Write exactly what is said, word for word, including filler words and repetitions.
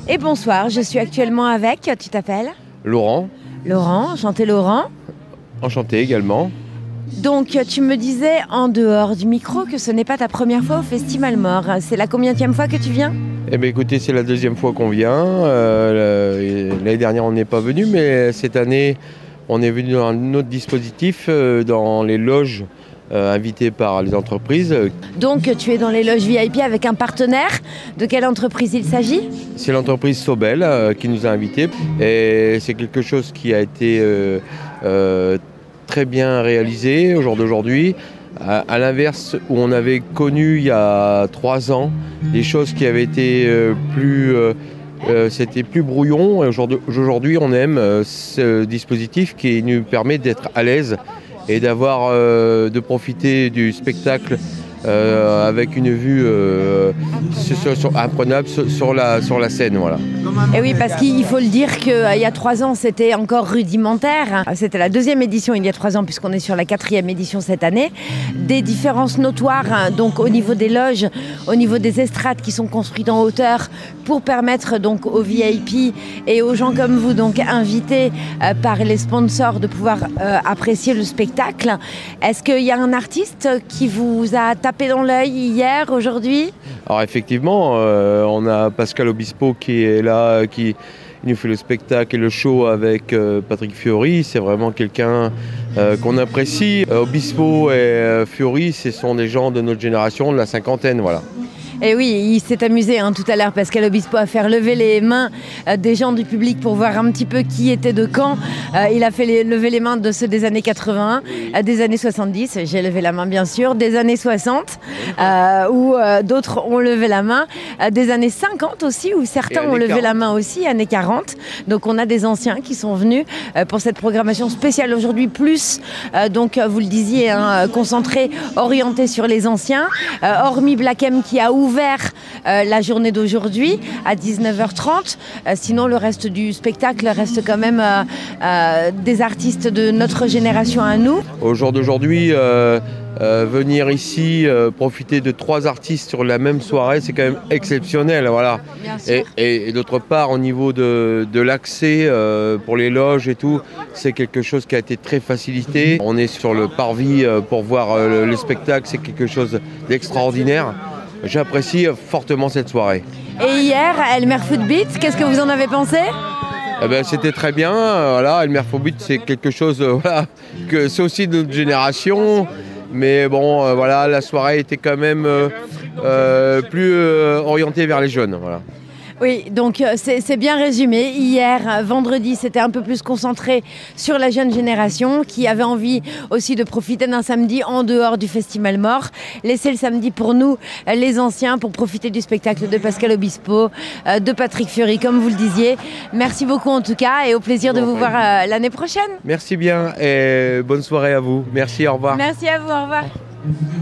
Et bonsoir, je suis actuellement avec, tu t'appelles ? Laurent. Laurent, enchanté Laurent. Enchanté également. Donc tu me disais en dehors du micro que ce n'est pas ta première fois au Festival Mort. C'est la combienième fois que tu viens ? Eh bien écoutez, c'est la deuxième fois qu'on vient. Euh, l'année dernière on n'est pas venu, mais cette année on est venu dans un autre dispositif, euh, dans les loges euh, invitées par les entreprises. Donc tu es dans les loges V I P avec un partenaire. De quelle entreprise il s'agit ? C'est l'entreprise Sobel euh, qui nous a invités. Et c'est quelque chose qui a été euh, euh, très bien réalisé au jour d'aujourd'hui. À, à l'inverse, où on avait connu il y a trois ans des choses qui avaient été euh, plus... Euh, euh, c'était plus brouillon. Et aujourd'hui, aujourd'hui, on aime euh, ce dispositif qui nous permet d'être à l'aise et d'avoir, euh, de profiter du spectacle euh, avec une vue euh, sur, sur, imprenable sur, sur, la, sur la scène. Voilà. Et oui, parce qu'il faut le dire qu'il euh, y a trois ans, c'était encore rudimentaire. C'était la deuxième édition il y a trois ans, puisqu'on est sur la quatrième édition cette année. Des différences notoires, hein, donc au niveau des loges, au niveau des estrades qui sont construites en hauteur pour permettre donc aux V I P et aux gens comme vous, donc invités euh, par les sponsors, de pouvoir euh, apprécier le spectacle. Est-ce qu'il y a un artiste qui vous a tapé dans l'œil hier, aujourd'hui ? Alors effectivement, euh, on a Pascal Obispo qui est là, qui nous fait le spectacle et le show avec euh, Patrick Fiori. C'est vraiment quelqu'un euh, qu'on apprécie. Euh, Obispo et euh, Fiori, ce sont des gens de notre génération, de la cinquantaine, voilà. Et oui, il s'est amusé hein, tout à l'heure, Pascal Obispo, à faire lever les mains euh, des gens du public pour voir un petit peu qui était de quand. Euh, il a fait les, lever les mains de ceux des années quatre-vingt-un, euh, des années soixante-dix, j'ai levé la main bien sûr, des années soixante, euh, où euh, d'autres ont levé la main, euh, des années cinquante aussi, où certains ont levé quarante. La main aussi, années quarante. Donc on a des anciens qui sont venus euh, pour cette programmation spéciale aujourd'hui, plus, euh, donc vous le disiez, hein, concentré, orienté sur les anciens, euh, hormis Black M qui a ouvert ouvert euh, la journée d'aujourd'hui à dix-neuf heures trente. Euh, sinon, le reste du spectacle reste quand même euh, euh, des artistes de notre génération à nous. Au jour d'aujourd'hui, euh, euh, venir ici, euh, profiter de trois artistes sur la même soirée, c'est quand même exceptionnel. Voilà. Et, et, et d'autre part, au niveau de, de l'accès euh, pour les loges et tout, c'est quelque chose qui a été très facilité. On est sur le parvis euh, pour voir euh, le, le spectacle, c'est quelque chose d'extraordinaire. J'apprécie fortement cette soirée. Et hier, Elmer Footbeat, qu'est-ce que vous en avez pensé ? Eh ben, c'était très bien. Voilà, Elmer Footbeat, c'est quelque chose, euh, voilà, que c'est aussi de notre génération. Mais bon, euh, voilà, la soirée était quand même euh, euh, plus euh, orientée vers les jeunes. Voilà. Oui, donc c'est, c'est bien résumé. Hier, vendredi, c'était un peu plus concentré sur la jeune génération qui avait envie aussi de profiter d'un samedi en dehors du Festival Mort. Laissez le samedi pour nous, les anciens, pour profiter du spectacle de Pascal Obispo, de Patrick Fiori, comme vous le disiez. Merci beaucoup en tout cas et au plaisir de vous voir l'année prochaine. Merci bien et bonne soirée à vous. Merci, au revoir. Merci à vous, au revoir.